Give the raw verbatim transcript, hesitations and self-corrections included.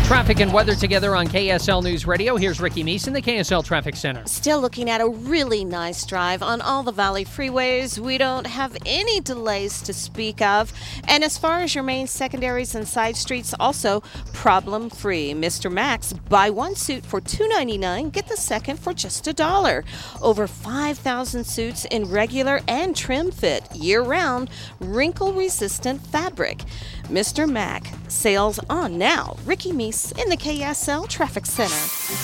Traffic and weather together on K S L News Radio. Here's Ricky Meese in the K S L Traffic Center. Still looking at a really nice drive on all the Valley freeways. We don't have any delays to speak of. And as far as your main secondaries and side streets, also problem-free. Mister Max, buy one suit for two ninety-nine, get the second for just a dollar. Over five thousand suits in regular and trim fit, year-round, wrinkle-resistant fabric. Mister Mac, sales on now. Ricky Meese in the K S L Traffic Center.